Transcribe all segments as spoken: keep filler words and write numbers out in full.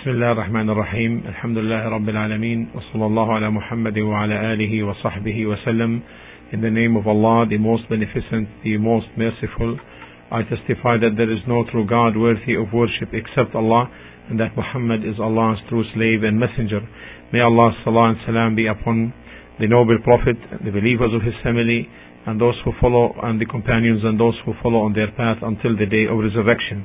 بسم الله الرحمن الرحيم الحمد لله رب العالمين وصلى الله على محمد وعلى آله وصحبه وسلم. In the name of Allah, the most beneficent, the most merciful, I testify that there is no true God worthy of worship except Allah, and that Muhammad is Allah's true slave and messenger. May Allah's salah and salam be upon the noble Prophet, the believers of his family, and those who follow, and the companions, and those who follow on their path until the day of resurrection.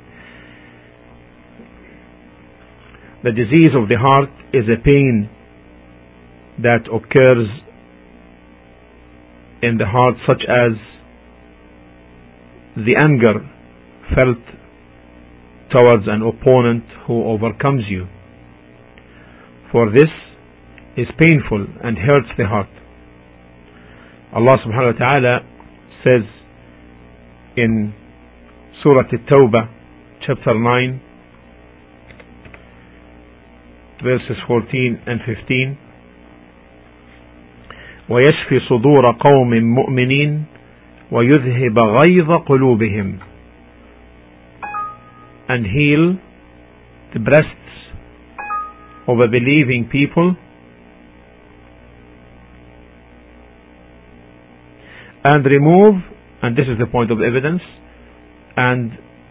The disease of the heart is a pain that occurs in the heart, such as the anger felt towards an opponent who overcomes you. For this is painful and hurts the heart. Allah subhanahu wa ta'ala says in Surah At-Tawbah, chapter nine, verses fourteen and fifteen, وَيَشْفِ صُدُورَ قَوْمٍ مُؤْمِنِينَ وَيُذْهِبَ غَيْظَ قُلُوبِهِمْ, and heal the breasts of a believing people, and remove, and this is the point of evidence, and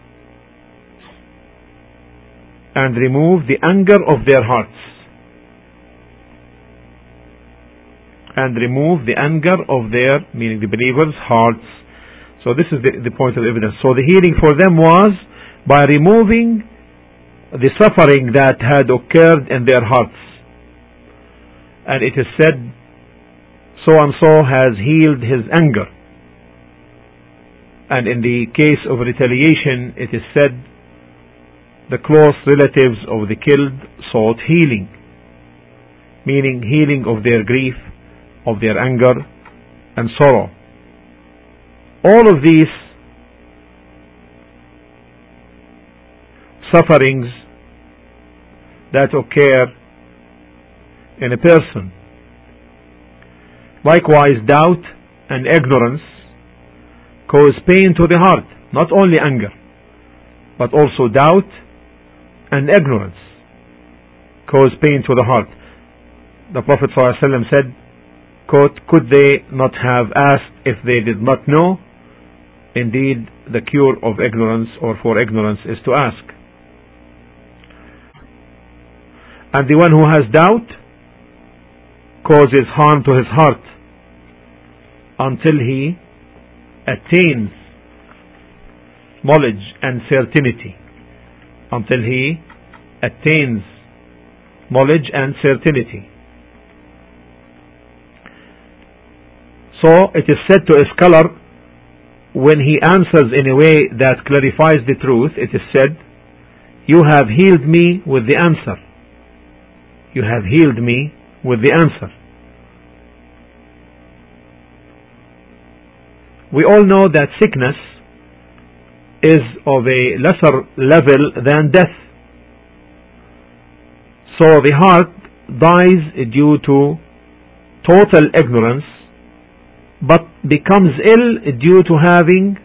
and remove the anger of their hearts. And remove the anger of their, meaning the believers' hearts. So this is the, the point of evidence. So the healing for them was by removing the suffering that had occurred in their hearts. And it is said, so and so has healed his anger. And in the case of retaliation, it is said, the close relatives of the killed sought healing, meaning healing of their grief, of their anger and sorrow. All of these sufferings that occur in a person, likewise doubt and ignorance, cause pain to the heart. Not only anger, but also doubt and ignorance cause pain to the heart. The Prophet ﷺ said, quote, could they not have asked if they did not know? Indeed, the cure of ignorance, or for ignorance, is to ask. And the one who has doubt causes harm to his heart until he attains knowledge and certainty. Until he attains knowledge and certainty. So it is said to a scholar, when he answers in a way that clarifies the truth, it is said, you have healed me with the answer. You have healed me with the answer. We all know that sickness is of a lesser level than death. So the heart dies due to total ignorance, but becomes ill due to having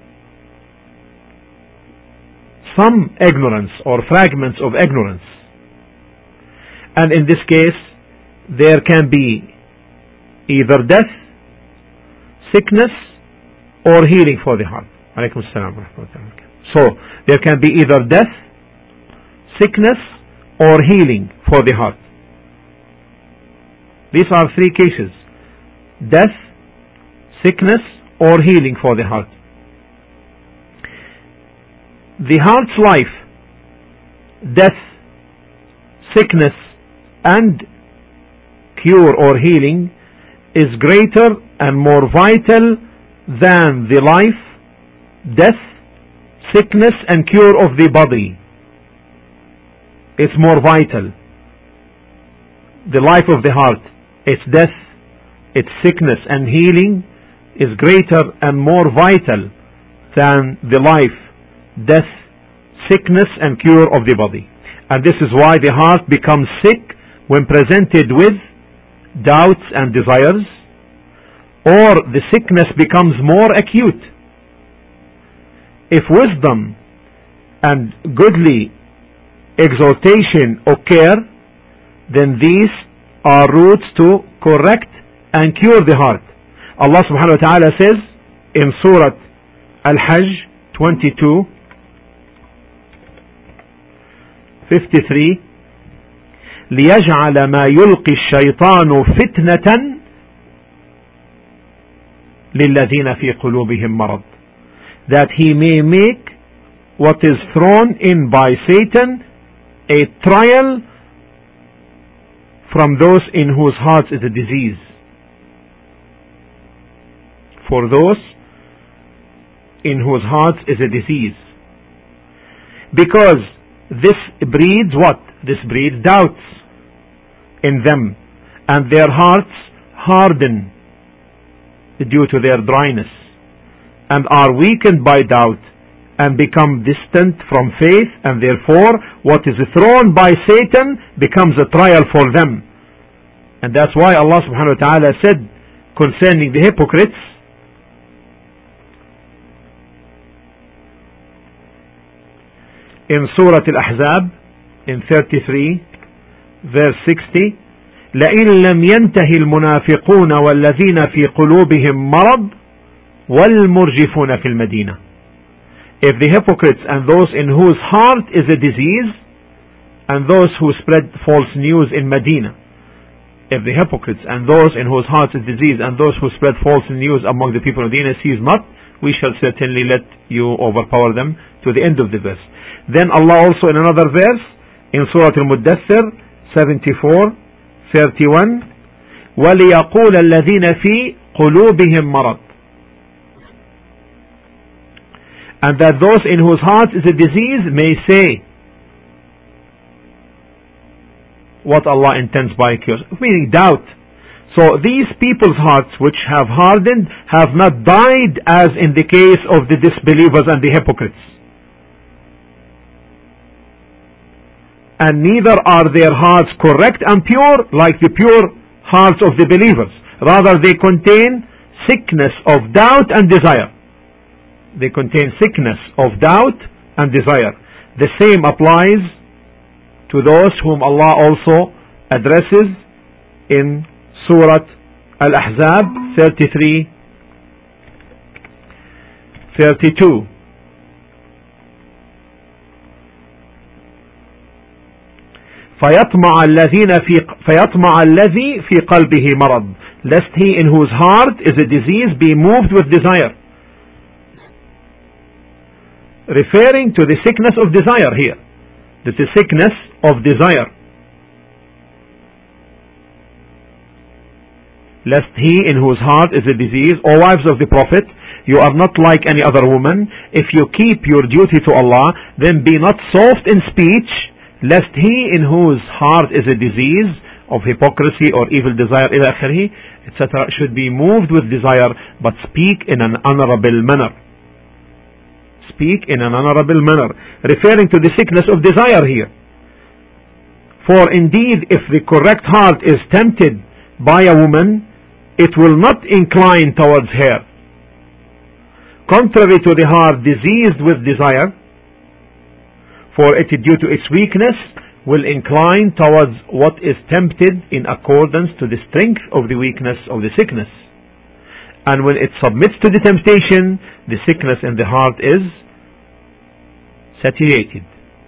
some ignorance or fragments of ignorance. And in this case, there can be either death, sickness, or healing for the heart. Alaykum as-salam wa rahmatullah. So, there can be either death, sickness, or healing for the heart. These are three cases: death, sickness, or healing for the heart. The heart's life, death, sickness, and cure or healing is greater and more vital than the life, death, sickness, and cure of the body. It's more vital. The life of the heart, its death, its sickness and healing is greater and more vital than the life, death, sickness and cure of the body. And this is why the heart becomes sick when presented with doubts and desires, or the sickness becomes more acute if wisdom and goodly exhortation occur, then these are routes to correct and cure the heart. Allah subhanahu wa ta'ala says in Surah Al-Hajj twenty-two fifty-three, ليجعل ما يلقي الشيطان فتنة للذين في قلوبهم مرض, that he may make what is thrown in by Satan a trial from those in whose hearts is a disease. For those in whose hearts is a disease. Because this breeds what? This breeds doubts in them, and their hearts harden due to their dryness, and are weakened by doubt, and become distant from faith, and therefore what is thrown by Satan becomes a trial for them. And that's why Allah subhanahu wa ta'ala said concerning the hypocrites, in Surah Al-Ahzab in thirty-three verse sixty, لئن لم ينتهي المنافقون والذين في قلوبهم مرض والمرجفون في المدينة. If the hypocrites and those in whose heart is a disease, and those who spread false news in Medina, if the hypocrites and those in whose hearts is disease and those who spread false news among the people of Medina cease not, we shall certainly let you overpower them, to the end of the verse. Then Allah also in another verse in Surah Al-Muddathir seventy-four thirty-one, وَلِيَقُولَ الَّذِينَ فِي قُلُوبِهِمْ مَرَضٍ, and that those in whose hearts is a disease may say what Allah intends by cure, meaning doubt. So these people's hearts which have hardened have not died as in the case of the disbelievers and the hypocrites, and neither are their hearts correct and pure like the pure hearts of the believers. Rather they contain sickness of doubt and desire. They contain sickness of doubt and desire. The same applies to those whom Allah also addresses in Surah Al-Ahzab thirty-three thirty-two. فيطمع الذين في فيطمع الذي في قلبه مرض, lest he in whose heart is a disease be moved with desire. Referring to the sickness of desire here. This is sickness of desire. Lest he in whose heart is a disease, O wives of the Prophet, you are not like any other woman. If you keep your duty to Allah, then be not soft in speech, lest he in whose heart is a disease of hypocrisy or evil desire, et cetera, should be moved with desire, but speak in an honorable manner. Speak in an honorable manner, referring to the sickness of desire here. For indeed, if the correct heart is tempted by a woman, it will not incline towards her. Contrary to the heart diseased with desire, for it due to its weakness will incline towards what is tempted in accordance to the strength of the weakness of the sickness. And when it submits to the temptation, the sickness in the heart is satiated.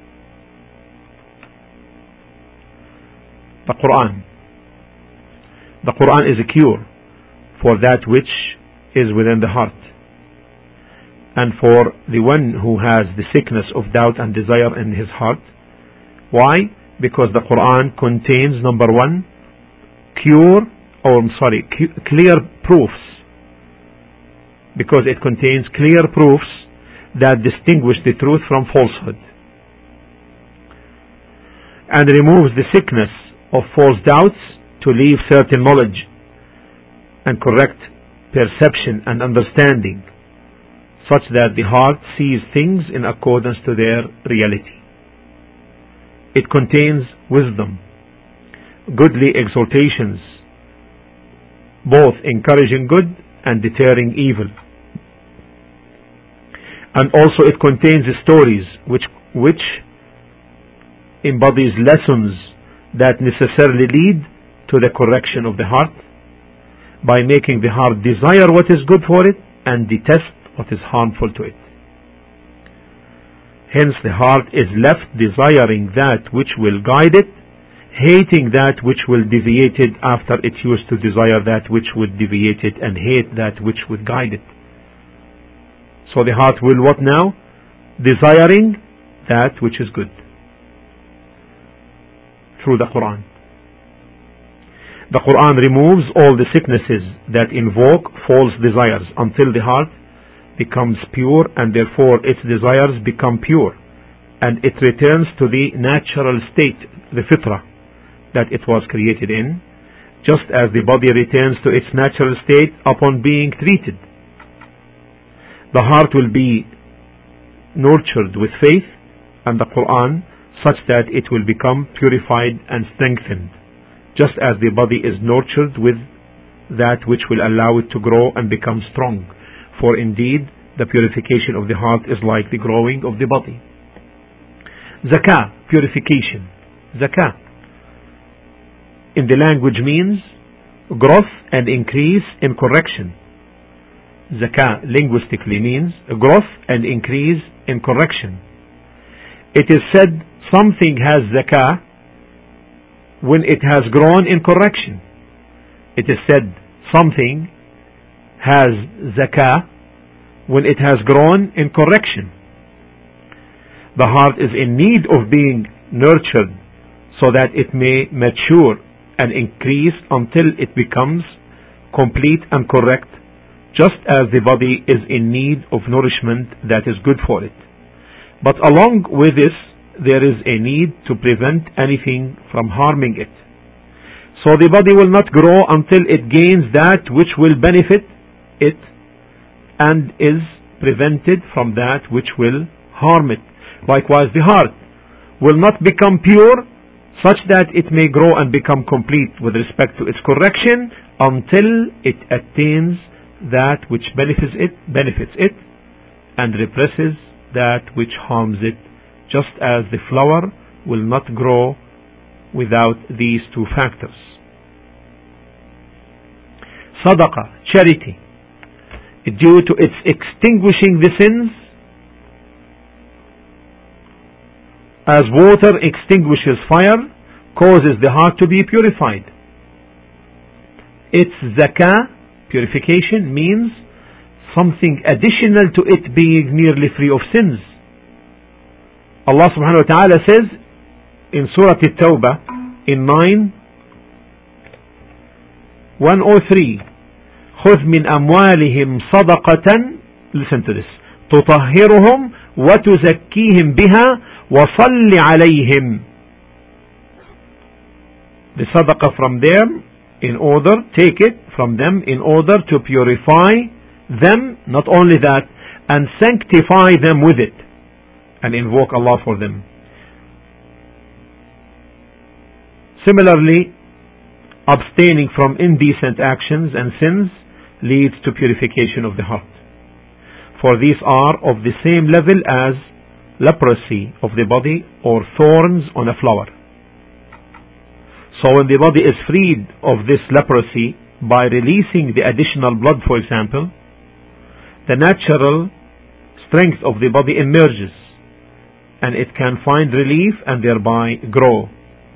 The Quran. The Quran is a cure for that which is within the heart, and for the one who has the sickness of doubt and desire in his heart. Why? Because the Quran contains, number one, cure, or I'm sorry, clear proofs. Because it contains clear proofs that distinguish the truth from falsehood, and removes the sickness of false doubts to leave certain knowledge and correct perception and understanding, such that the heart sees things in accordance to their reality. It contains wisdom, goodly exhortations, both encouraging good and deterring evil. And also it contains stories which which embodies lessons that necessarily lead to the correction of the heart by making the heart desire what is good for it and detest what is harmful to it. Hence the heart is left desiring that which will guide it, hating that which will deviate it after it used to desire that which would deviate it and hate that which would guide it. So the heart will what now? Desiring that which is good. Through the Quran. The Quran removes all the sicknesses that invoke false desires until the heart becomes pure, and therefore its desires become pure, and it returns to the natural state, the fitrah, that it was created in, just as the body returns to its natural state upon being treated. The heart will be nurtured with faith and the Quran, such that it will become purified and strengthened, just as the body is nurtured with that which will allow it to grow and become strong. For indeed, the purification of the heart is like the growing of the body. Zakah, purification. Zakah, in the language, means growth and increase in correction. Zakah linguistically means growth and increase in correction. It is said something has zakah when it has grown in correction. It is said something has zakah when it has grown in correction. The heart is in need of being nurtured so that it may mature and increase until it becomes complete and correct, just as the body is in need of nourishment that is good for it. But along with this, there is a need to prevent anything from harming it. So the body will not grow until it gains that which will benefit it and is prevented from that which will harm it. Likewise, the heart will not become pure such that it may grow and become complete with respect to its correction until it attains that which benefits it, benefits it and represses that which harms it, just as the flower will not grow without these two factors. Sadaqah, charity, due to its extinguishing the sins as water extinguishes fire, causes the heart to be purified. Its zakah, purification, means something additional to it being nearly free of sins. Allah subhanahu wa ta'ala says in Surah At-Tawbah in nine one oh three, خذ من أموالهم صدقة, listen to this, تطهرهم وتزكيهم بها وصل عليهم. The sadaqah from them in order, take it from them in order to purify them, not only that, and sanctify them with it, and invoke Allah for them. Similarly, abstaining from indecent actions and sins leads to purification of the heart, for these are of the same level as leprosy of the body or thorns on a flower. So when the body is freed of this leprosy by releasing the additional blood, for example, the natural strength of the body emerges and it can find relief and thereby grow.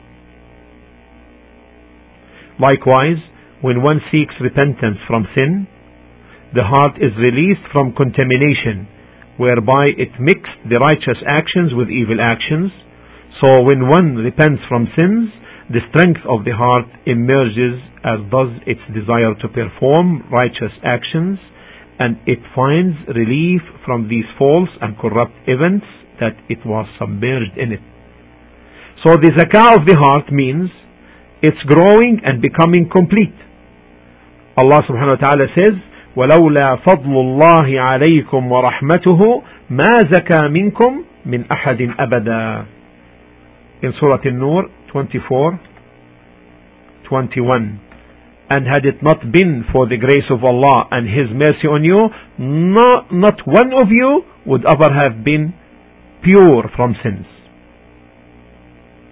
Likewise, when one seeks repentance from sin, the heart is released from contamination, whereby it mixed the righteous actions with evil actions. So when one repents from sins, the strength of the heart emerges, as does its desire to perform righteous actions, and it finds relief from these false and corrupt events that it was submerged in it. So the zakah of the heart means it's growing and becoming complete. Allah subhanahu wa ta'ala says, وَلَوْلَا فَضْلُ اللَّهِ عَلَيْكُمْ وَرَحْمَتُهُ مَا زَكَى مِنْكُمْ مِنْ أَحَدٍ أَبَدًا. In Surah An-Nur twenty-four twenty-one. And had it not been for the grace of Allah and His mercy on you, no, not one of you would ever have been pure from sins.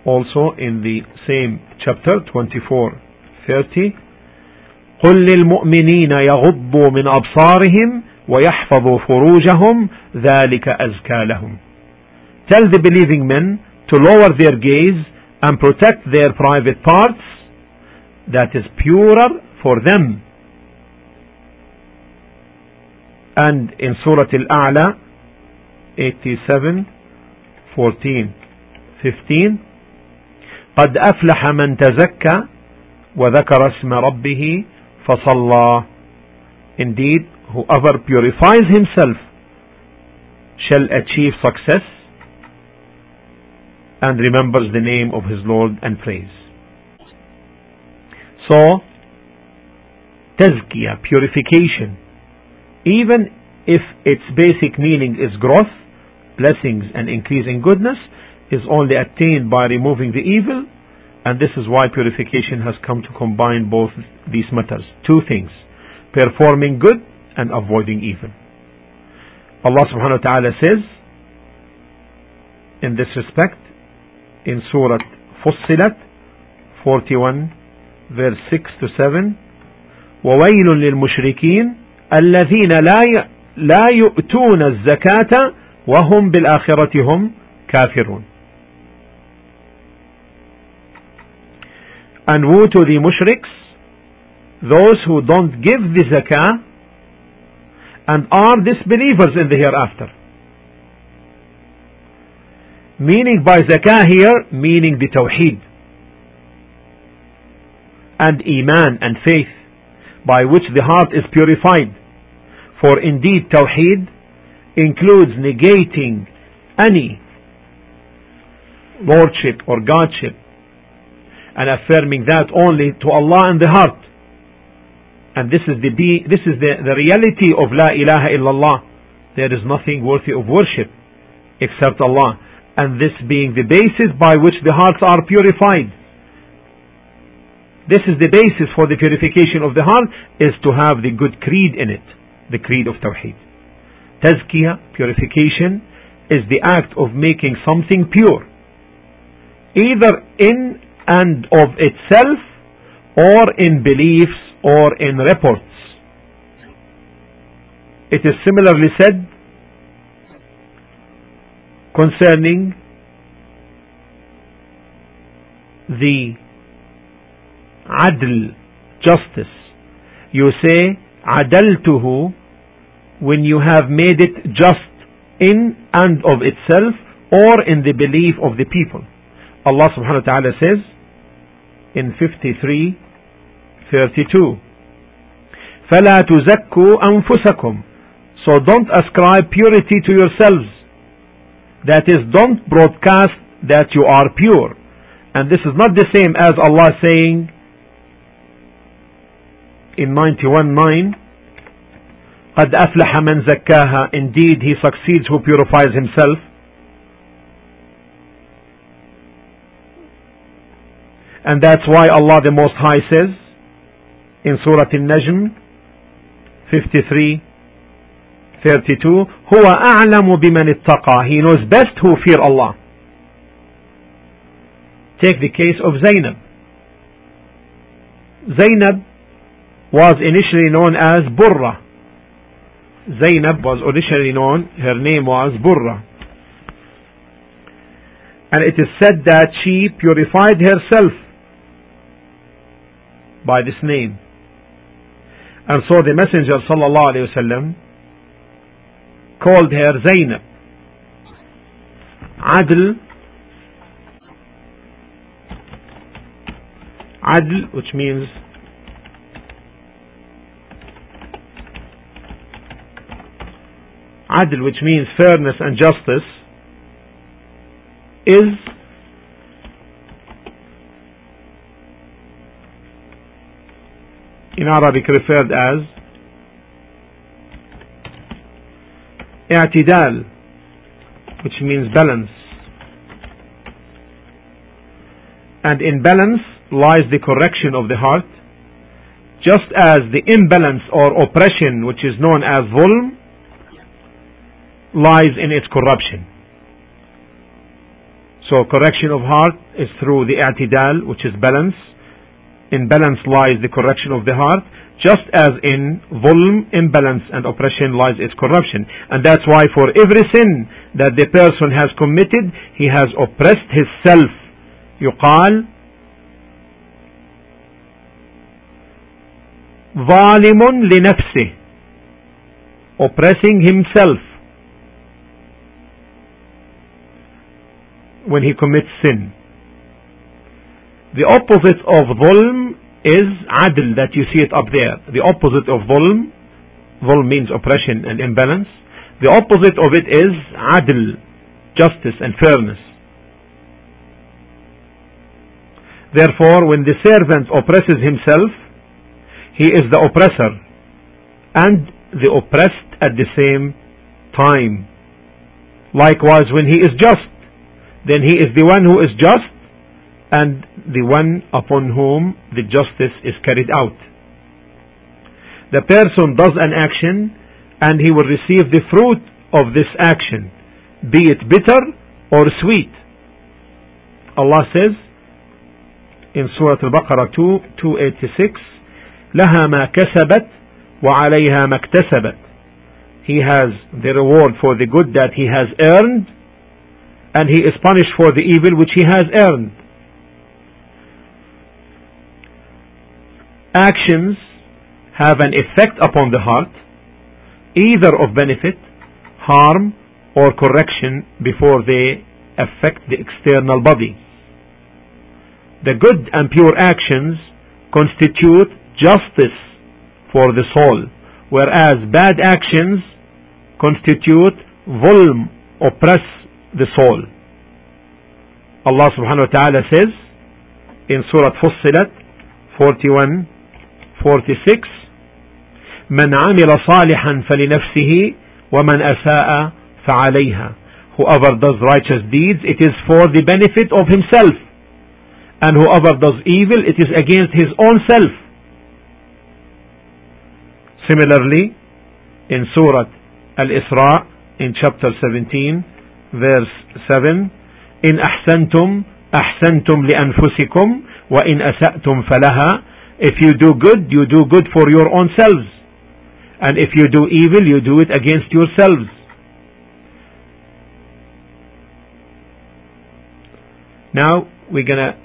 also in the same chapter twenty-four thirty. قل للمؤمنين يغضوا من أبصارهم ويحفظوا فروجهم ذلك أزكى لهم. Tell the believing men to lower their gaze and protect their private parts. That is purer for them. And in Surah Al-A'la eighty-seven fourteen fifteen, قد أفلح من تزكى وذكر اسم ربه فصلى. Indeed, whoever purifies himself shall achieve success and remembers the name of his Lord and prays. So, tazkiyah, purification, even if its basic meaning is growth, blessings and increase in goodness, is only attained by removing the evil, and this is why purification has come to combine both these matters. Two things: performing good and avoiding evil. Allah subhanahu wa ta'ala says in this respect in Surah Fussilat forty-one verse six to seven, وَوَيْلٌ لِلْمُشْرِكِينَ الَّذِينَ لَا لا يؤتون الزكاة وهم بالآخرة هم كافرون. And woe to the mushriks, those who don't give the zakah and are disbelievers in the hereafter. Meaning by zakah here, meaning the tawheed and iman and faith, by which the heart is purified. For indeed tawheed includes negating any lordship or godship and affirming that only to Allah in the heart. And this is the be, this is the, the reality of La ilaha illallah. There is nothing worthy of worship except Allah, and this being the basis by which the hearts are purified. This is the basis for the purification of the heart, is to have the good creed in it, the creed of Tawheed. Tazkiyah, purification, is the act of making something pure, either in and of itself, or in beliefs, or in reports. It is similarly said concerning the adl, justice. You say adaltuhu when you have made it just in and of itself, or in the belief of the people. Allah subhanahu wa ta'ala says in fifty-three thirty-two, فَلَا تُزَكُّوا أَنفُسَكُمْ. So don't ascribe purity to yourselves. That is, don't broadcast that you are pure. And this is not the same as Allah saying in ninety-one nine, قَدْ أَفْلَحَ مَنْ زَكَّاهَا. Indeed, he succeeds who purifies himself. And that's why Allah the Most High says in Surah An-Najm fifty-three thirty-two, هُوَ أَعْلَمُ بِمَنِ اتَّقَى. He knows best who fear Allah. Take the case of Zainab. Zainab was initially known as Burra. Zainab was initially known, her name was Burra. And it is said that she purified herself by this name. And so the Messenger sallallahu alayhi wasallam called her Zainab. Adl, Adl, which means Adl, which means fairness and justice, is in Arabic referred as i'tidal, which means balance. And in balance lies the correction of the heart, just as the imbalance or oppression, which is known as zulm, lies in its corruption. So correction of heart is through the i'tidal, which is balance. In balance lies the correction of the heart, just as in zulm, imbalance and oppression lies its corruption. And that's why for every sin that the person has committed, he has oppressed his self. يقال ظالم لنفسه, oppressing himself when he commits sin. The opposite of zulm is adl, that you see it up there. The opposite of zulm, zulm means oppression and imbalance. The opposite of it is adl, justice and fairness. Therefore, when the servant oppresses himself, he is the oppressor and the oppressed at the same time. Likewise, when he is just, then he is the one who is just and the one upon whom the justice is carried out. The person does an action and he will receive the fruit of this action, be it bitter or sweet. Allah says in Surah Al-Baqarah two, two eighty-six, لها ما كسبت وعليها ما اكتسبت. He has the reward for the good that he has earned, and he is punished for the evil which he has earned. Actions have an effect upon the heart, either of benefit, harm, or correction before they affect the external body. The good and pure actions constitute justice for the soul, whereas bad actions constitute zulm, oppress the soul. Allah subhanahu wa ta'ala says in Surah Fussilat forty-one forty-six, من عمل صالحا فلنفسه ومن أساء فعليها. Whoever does righteous deeds, it is for the benefit of himself, and whoever does evil, it is against his own self. Similarly, in Surah Al-Isra, in chapter seventeen, verse seven, إن أحسنتم أحسنتم لأنفسكم وإن أسأتم فلها. If you do good, you do good for your own selves, and if you do evil, you do it against yourselves. Now we're gonna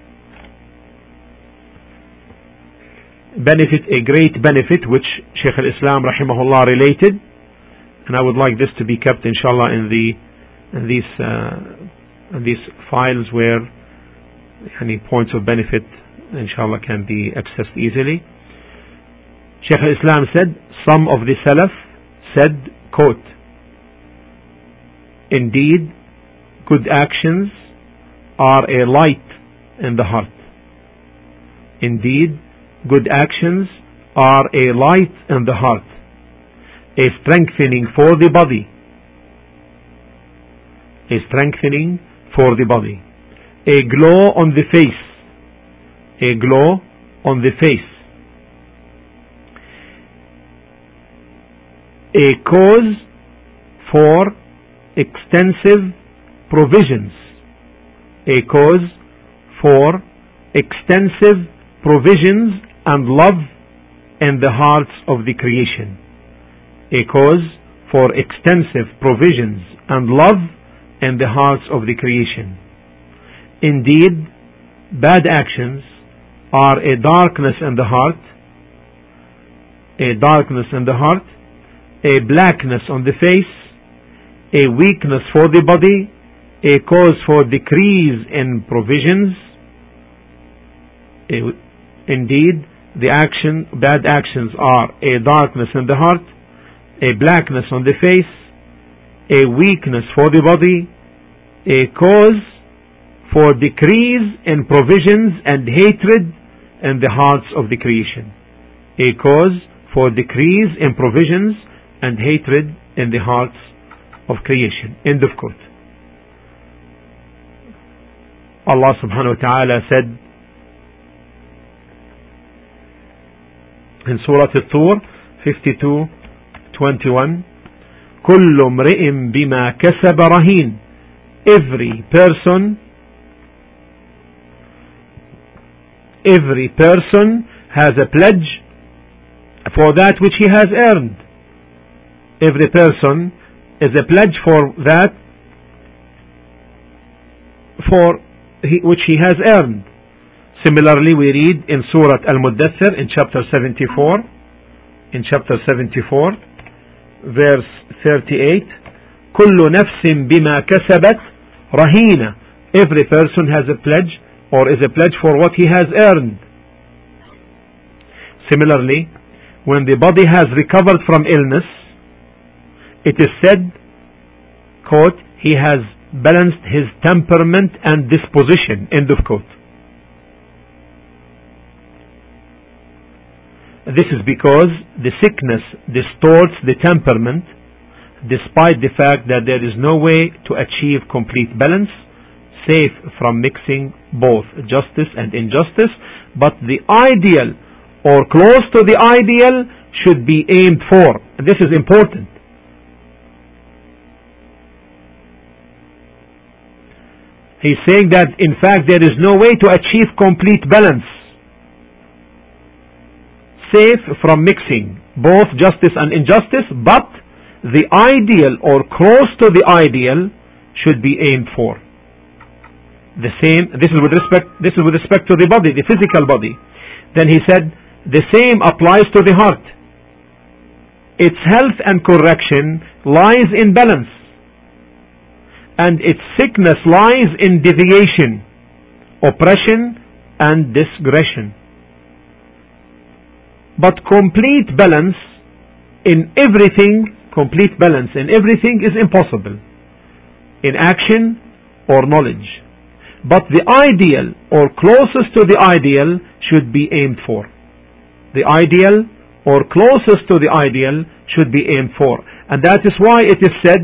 benefit a great benefit which Shaykh al-Islam rahimahullah related, and I would like this to be kept inshallah in the in these uh, in these files where any points of benefit inshallah can be accessed easily. Shaykh al-Islam said, some of the Salaf said, quote, indeed good actions are a light in the heart. Indeed good actions are a light in the heart, a strengthening for the body, a strengthening for the body, a glow on the face, a glow on the face, a cause for extensive provisions, a cause for extensive provisions and love in the hearts of the creation, a cause for extensive provisions and love in the hearts of the creation. Indeed, bad actions are a darkness in the heart, a darkness in the heart, a blackness on the face, a weakness for the body, a cause for decrease in provisions. Indeed, the action, bad actions are a darkness in the heart, a blackness on the face, a weakness for the body, a cause for decrease in provisions and hatred in the hearts of the creation. A cause for decrease in provisions and hatred in the hearts of creation. End of quote. Allah subhanahu wa ta'ala said in Surah At-Tur fifty-two twenty-one, كل امرئ بما كسب رهين. Every person Every person has a pledge for that which he has earned. Every person is a pledge for that for he, which he has earned. Similarly, we read in Surah Al-Muddathir in chapter seventy-four, in chapter seventy-four, verse thirty-eight, كل نفس بما كسبت رهينة. Every person has a pledge or is a pledge for what he has earned. Similarly, when the body has recovered from illness, it is said, quote, he has balanced his temperament and disposition, end of quote. This is because the sickness distorts the temperament, despite the fact that there is no way to achieve complete balance, safe from mixing both justice and injustice, but the ideal or close to the ideal should be aimed for. This is important. He's saying that in fact there is no way to achieve complete balance, safe from mixing both justice and injustice, but the ideal or close to the ideal should be aimed for. The same, this is with respect, this is with respect to the body, the physical body. Then he said, the same applies to the heart. Its health and correction lies in balance, and its sickness lies in deviation, oppression, and digression. But complete balance in everything, complete balance in everything is impossible, in action or knowledge. But the ideal or closest to the ideal should be aimed for. The ideal or closest to the ideal should be aimed for. And that is why it is said,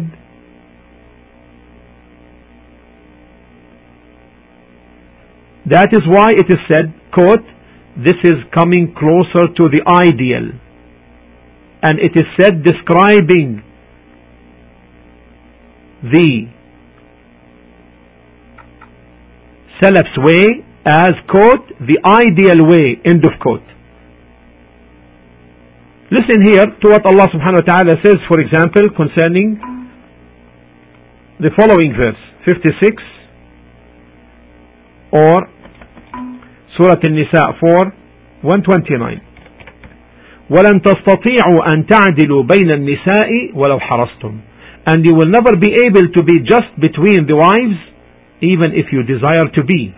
that is why it is said, quote, this is coming closer to the ideal. And it is said describing the Salaf's way as, quote, the ideal way, end of quote. Listen here to what Allah subhanahu wa ta'ala says, for example, concerning the following verse, fifty-six, or Surah An-Nisa four, one twenty-nine. وَلَن تَسْتَطِيعُوا أَن تَعْدِلُوا بَيْنَ النِّسَاءِ وَلَوْ حَرَصْتُمْ. And you will never be able to be just between the wives, even if you desire to be.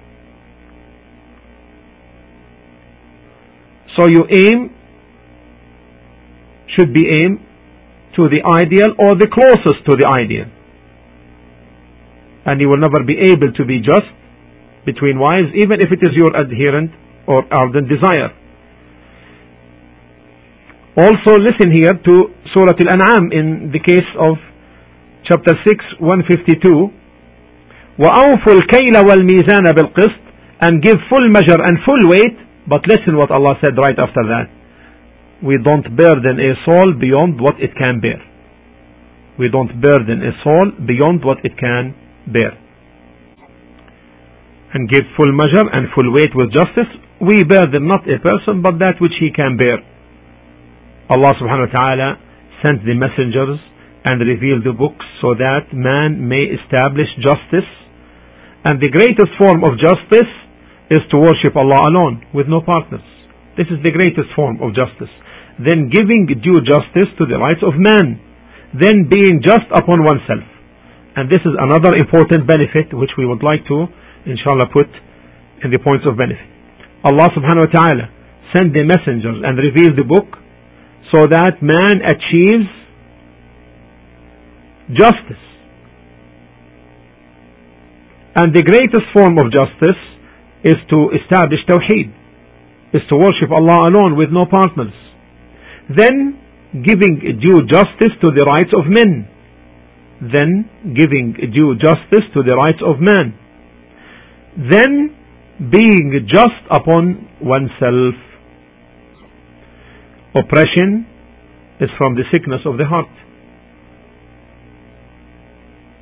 So you aim, should be aimed to the ideal or the closest to the ideal. And you will never be able to be just between wives, even if it is your adherent or ardent desire. Also listen here to Surah Al-An'am in the case of chapter six, one fifty-two. وَأَوْفُوا الْكَيْلَ وَالْمِيزَانَ بِالْقِسْطِ, and give full measure and full weight. But listen what Allah said right after that. We don't burden a soul beyond what it can bear. We don't burden a soul beyond what it can bear. And give full measure and full weight with justice. We burden not a person but that which he can bear. Allah subhanahu wa ta'ala sent the messengers and revealed the books so that man may establish justice. And the greatest form of justice is to worship Allah alone with no partners. This is the greatest form of justice. Then giving due justice to the rights of man. Then being just upon oneself. And this is another important benefit which we would like to, inshallah, put in the points of benefit. Allah subhanahu wa ta'ala sent the messengers and revealed the book so that man achieves justice. And the greatest form of justice is to establish Tawheed, is to worship Allah alone with no partners. Then giving due justice to the rights of men. Then giving due justice to the rights of man. Then being just upon oneself. Oppression is from the sickness of the heart.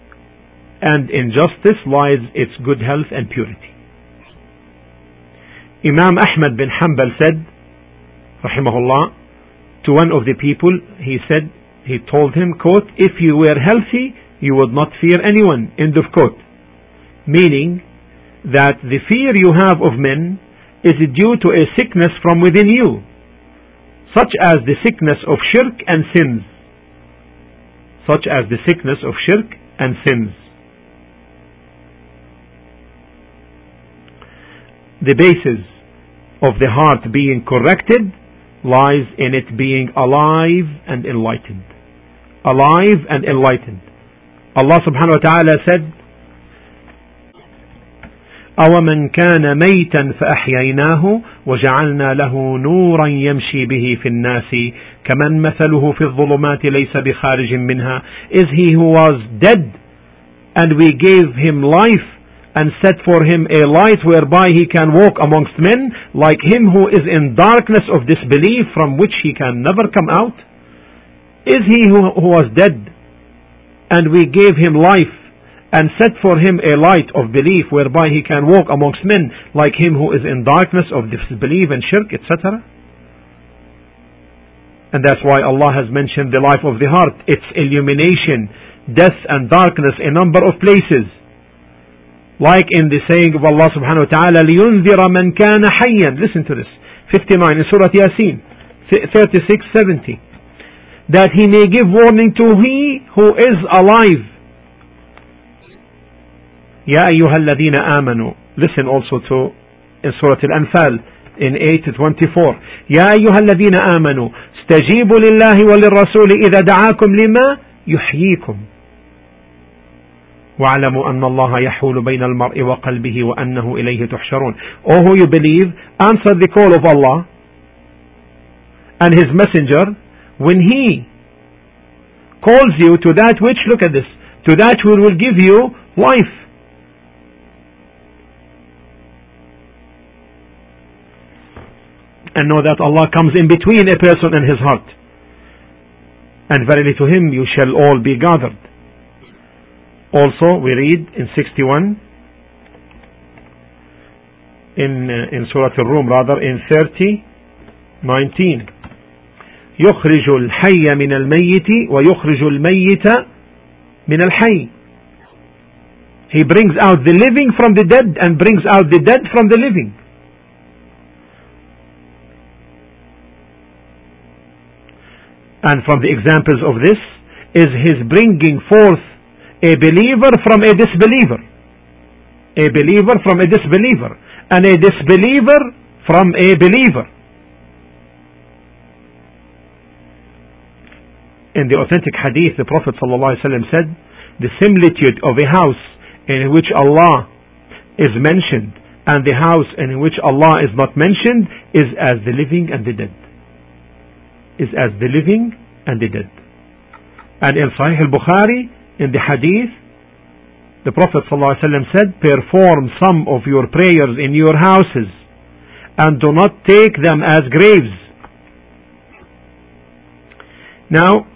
And in justice lies its good health and purity. Imam Ahmad bin Hanbal said, rahimahullah, to one of the people, he said, he told him, quote, if you were healthy, you would not fear anyone, end of quote. Meaning that the fear you have of men is due to a sickness from within you, such as the sickness of shirk and sins. Such as the sickness of shirk and sins. The basis of the heart being corrected lies in it being alive and enlightened. Alive and enlightened. Allah subhanahu wa ta'ala said, أَوَمَنْ كَانَ مَيْتًا فَأَحْيَيْنَاهُ وَجَعَلْنَا لَهُ نُورًا يَمْشِي بِهِ فِي النَّاسِ كَمَنْ مَثَلُهُ فِي الظُّلُمَاتِ لَيْسَ بِخَارِجٍ مِنْهَا. Is he who was dead, and we gave him life and set for him a light whereby he can walk amongst men, like him who is in darkness of disbelief from which he can never come out? Is he who, who was dead, and we gave him life and set for him a light of belief whereby he can walk amongst men, like him who is in darkness of disbelief and shirk, et cetera? And that's why Allah has mentioned the life of the heart, its illumination, death and darkness, a number of places. Like in the saying of Allah subhanahu wa ta'ala, لِيُنذِرَ مَنْ كَانَ حَيًّا. Listen to this. fifty-nine in Surah Yasin, thirty-six seventy. That he may give warning to he who is alive. Ya ayyuhalladhina amanu. Listen also to in Surah Al-Anfal in eight twenty-four. Ya ayyuhalladhina amanu. Stajibu lillahi wa lirrasuli idha da'akum lima yuhyikum. وَاعْلَمُوا أَنَّ اللَّهَ يَحُولُ بَيْنَ الْمَرْءِ وَقَلْبِهِ وَأَنَّهُ إِلَيْهِ تُحْشَرُونَ. O who you believe, answer the call of Allah and His Messenger when He calls you to that which, look at this, to that which will give you life. And know that Allah comes in between a person and his heart. And verily to Him you shall all be gathered. Also, we read in sixty-one, in uh, in Surah Al-Rum, rather in thirty nineteen, يخرج الحي من الميت ويخرج الميت من الحي. He brings out the living from the dead and brings out the dead from the living. And from the examples of this is His bringing forth a believer from a disbeliever, a believer from a disbeliever, and a disbeliever from a believer. In the authentic hadith, the Prophet ﷺ said, the similitude of a house in which Allah is mentioned and the house in which Allah is not mentioned is as the living and the dead. Is as the living and the dead. And in Sahih al-Bukhari, in the hadith, the Prophet ﷺ said, perform some of your prayers in your houses and do not take them as graves. Now,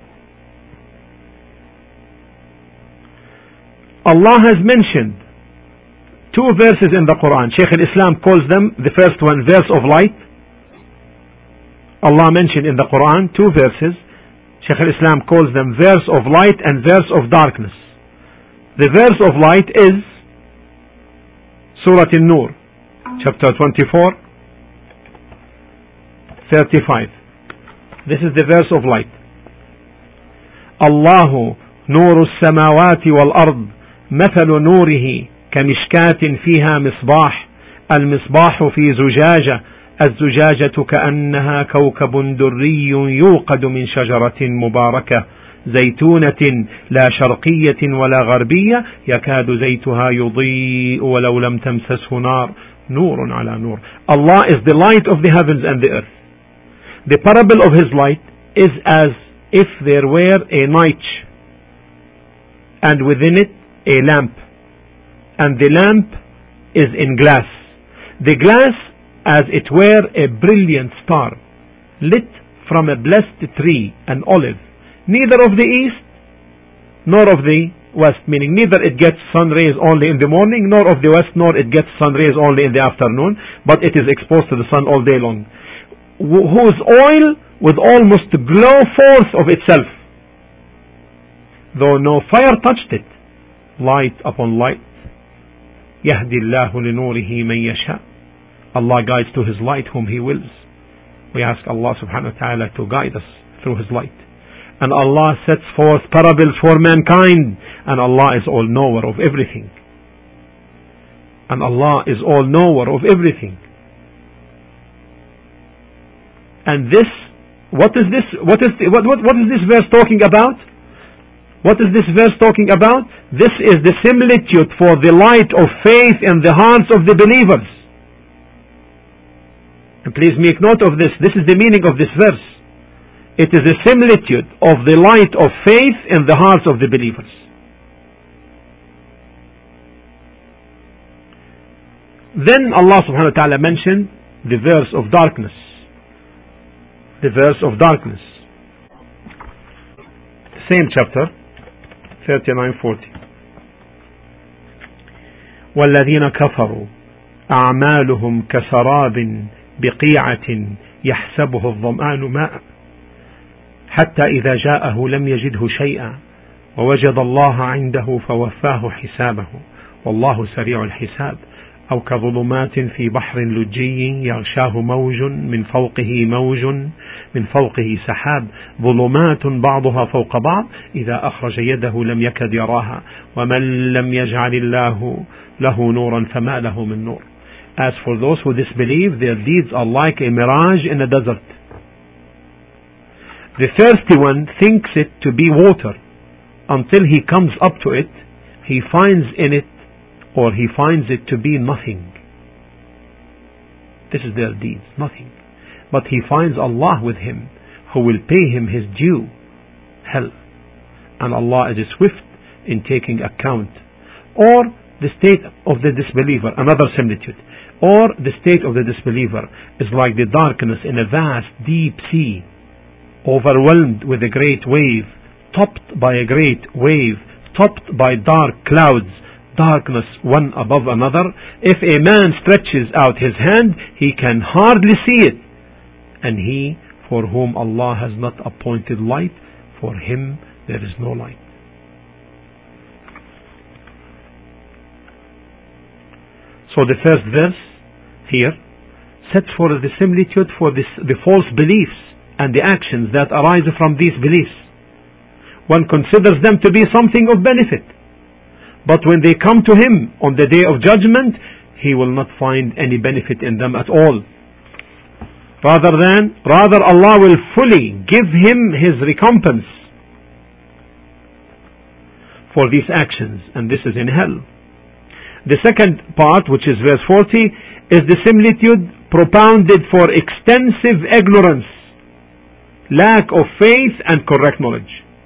Allah has mentioned two verses in the Quran. Shaykh al-Islam calls them, the first one, verse of light. Allah mentioned in the Quran two verses. Shaykh al-Islam calls them verse of light and verse of darkness. The verse of light is Surah An-Nur, chapter twenty-four, thirty-five. This is the verse of light. Allahu nuru as-samawati wal-ard mathalu nurihi kamishkatin fiha misbah al-misbahu fi zujaja الزجاجة كأنها كوكب دري يوقد من شجرة مباركة زيتونة لا شرقية ولا غربية يكاد زيتها يضيء ولو لم تمسسه نار نور على نور. Allah is the light of the heavens and the earth. The parable of His light is as if there were a niche and within it a lamp, and the lamp is in glass. The glass as it were a brilliant star, lit from a blessed tree, an olive, neither of the east nor of the west, meaning neither it gets sun rays only in the morning, nor of the west, nor it gets sun rays only in the afternoon, but it is exposed to the sun all day long, whose oil would almost glow forth of itself, though no fire touched it, light upon light. يهدي الله لنوره من يشاء. Allah guides to His light whom He wills. We ask Allah subhanahu wa ta'ala to guide us through His light. And Allah sets forth parables for mankind, and Allah is all knower of everything. And Allah is all knower of everything. And this, what is this? What is the, what, what what is this verse talking about? What is this verse talking about? This is the similitude for the light of faith in the hearts of the believers. And please make note of this. This is the meaning of this verse. It is a similitude of the light of faith in the hearts of the believers. Then Allah subhanahu wa ta'ala mentioned the verse of darkness. The verse of darkness. Same chapter, thirty-nine forty. وَالَّذِينَ كَفَرُوا أَعْمَالُهُمْ كَسَرَابٍ بقيعة يحسبه الظمآن ماء حتى إذا جاءه لم يجده شيئا ووجد الله عنده فوفاه حسابه والله سريع الحساب أو كظلمات في بحر لجي يغشاه موج من فوقه موج من فوقه سحاب ظلمات بعضها فوق بعض إذا أخرج يده لم يكد يراها ومن لم يجعل الله له نورا فما له من نور. As for those who disbelieve, their deeds are like a mirage in a desert. The thirsty one thinks it to be water. Until he comes up to it, he finds in it, or he finds it to be nothing. This is their deeds, nothing. But he finds Allah with him, who will pay him his due, hell. And Allah is swift in taking account. Or the state of the disbeliever, another similitude. Or the state of the disbeliever is like the darkness in a vast deep sea, overwhelmed with a great wave, topped by a great wave, topped by dark clouds, darkness one above another. If a man stretches out his hand, he can hardly see it. And he for whom Allah has not appointed light, for him there is no light. So the first verse here sets forth the similitude for this, the false beliefs and the actions that arise from these beliefs. One considers them to be something of benefit, but when they come to him on the day of judgment, he will not find any benefit in them at all. Rather than, rather Allah will fully give him his recompense for these actions, and this is in hell. The second part, which is verse forty, is the similitude propounded for extensive ignorance, lack of faith and correct knowledge.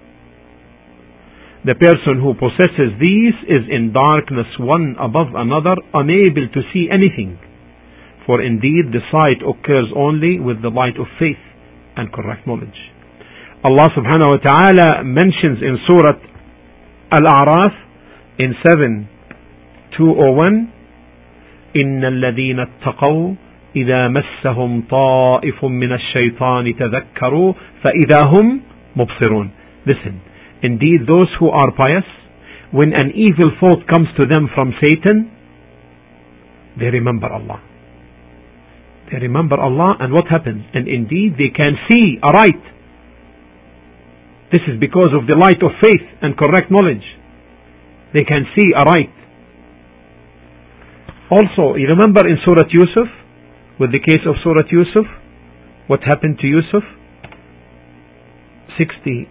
The person who possesses these is in darkness one above another, unable to see anything. For indeed the sight occurs only with the light of faith and correct knowledge. Allah subhanahu wa ta'ala mentions in Surah Al-A'raf in seven two oh one, إِنَّ الَّذِينَ اتَّقَوْا إِذَا مَسَّهُمْ طَائِفٌ مِّنَ الشَّيْطَانِ تَذَكَّرُوا فَإِذَا هُمْ مُبْصِرُونَ. Listen, indeed those who are pious, when an evil thought comes to them from Satan, they remember Allah. They remember Allah, and what happens? And indeed they can see aright. This is because of the light of faith and correct knowledge. They can see aright. Also, you remember in Surah Yusuf, with the case of Surah Yusuf, what happened to Yusuf? sixty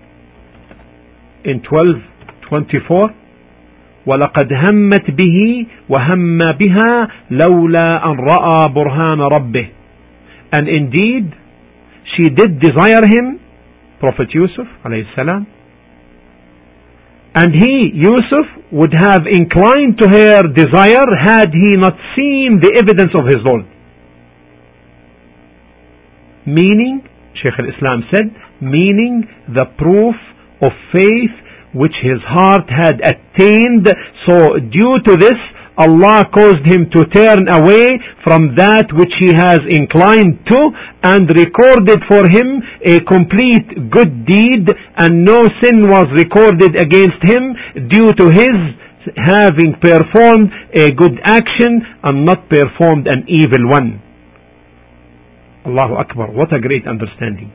in twelve twenty-four, وَلَقَدْ هَمَّتْ بِهِ وَهَمَّ بِهَا لَوْلَا أَنْ رَأَى بُرْهَانَ رَبِّهِ. And indeed, she did desire him, Prophet Yusuf alayhi salam, and he, Yusuf, would have inclined to her desire had he not seen the evidence of his Lord. Meaning, Shaykh al-Islam said, meaning the proof of faith which his heart had attained. So due to this, Allah caused him to turn away from that which he has inclined to, and recorded for him a complete good deed, and no sin was recorded against him due to his having performed a good action and not performed an evil one. Allahu Akbar, what a great understanding.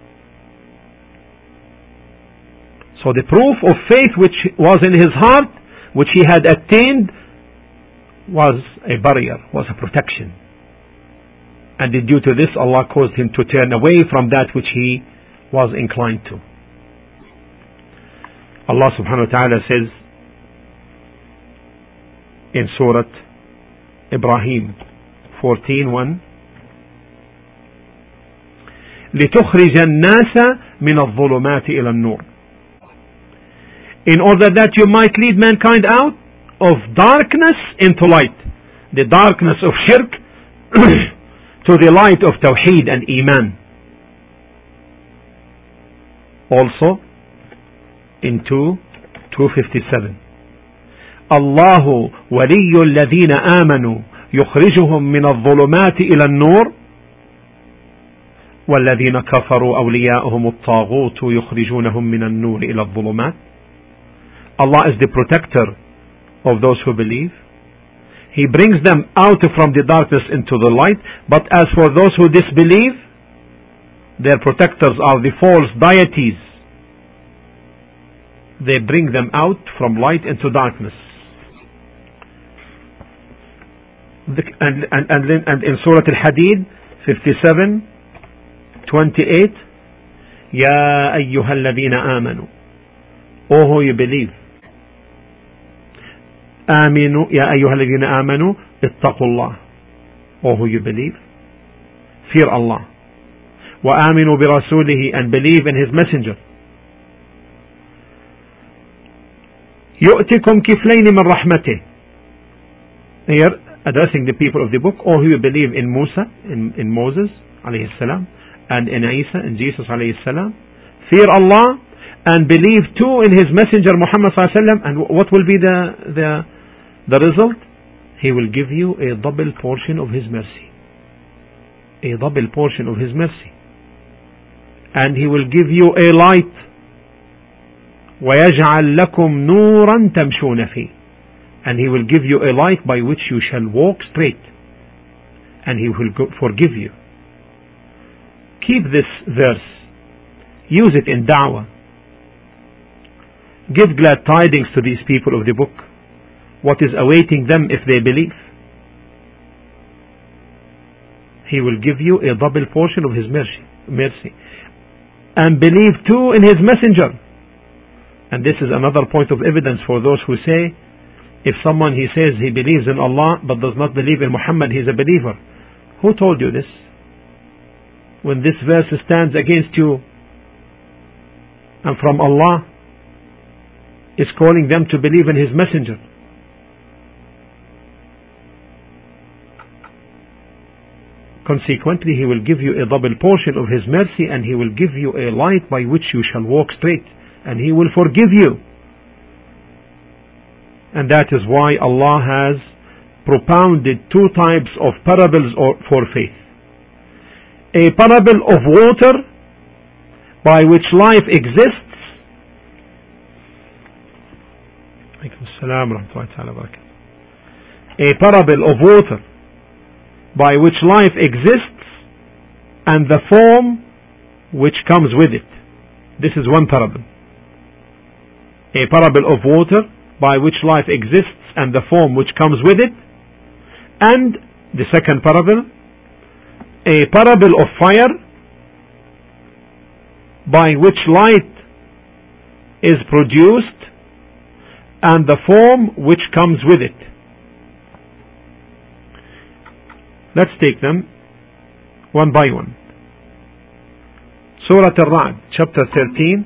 So the proof of faith which was in his heart, which he had attained, was a barrier, was a protection. And due to this, Allah caused him to turn away from that which he was inclined to. Allah subhanahu wa ta'ala says in Surah Ibrahim fourteen one, لِتُخْرِجَ النَّاسَ مِنَ الظُّلُمَاتِ إِلَى النُّورِ, in order that you might lead mankind out of darkness into light, the darkness of shirk to the light of tawheed and iman. Also in two fifty-seven, الله ولي الذين آمنوا يخرجهم من الظلمات إلى النور والذين كفروا أولياؤهم الطاغوت يخرجونهم من النور إلى الظلمات. Allah is the protector of those who believe. He brings them out from the darkness into the light. But as for those who disbelieve, their protectors are the false deities. They bring them out from light into darkness. The, and, and, and, and in Surah Al-Hadid fifty-seven twenty-eight, يا أيها الذين آمنوا, O who you believe, آمنوا يا أيها الذين آمنوا اتقوا الله, O who you believe, fear Allah, وآمنوا برسوله, and believe in his messenger, يؤتكم كفلين من رحمته. Here addressing the people of the book, O who you believe in Musa, in, in Moses alayhi salam, and in Isa and Jesus alayhi salam, fear Allah and believe too in his messenger Muhammad sallallahu alaihi wasallam. And what will be the the the result? He will give you a double portion of his mercy, a double portion of his mercy, and he will give you a light. وَيَجْعَلْ لَكُمْ نُورًا تَمْشُونَ فِيهِ, and he will give you a light by which you shall walk straight, and he will go forgive you. Keep this verse, use it in da'wah, give glad tidings to these people of the book what is awaiting them if they believe. He will give you a double portion of his mercy, mercy. And believe too in his messenger. And this is another point of evidence for those who say, if someone he says he believes in Allah but does not believe in Muhammad, he is a believer. Who told you this? When this verse stands against you and from Allah is calling them to believe in his messenger. Consequently, he will give you a double portion of his mercy, and he will give you a light by which you shall walk straight, and he will forgive you. And that is why Allah has propounded two types of parables for faith. A parable of water by which life exists. A parable of water by which life exists and the form which comes with it. This is one parable. A parable of water by which life exists and the form which comes with it. And the second parable, a parable of fire by which light is produced and the form which comes with it. Let's take them one by one. Surah Al-Ra'd, chapter thirteen,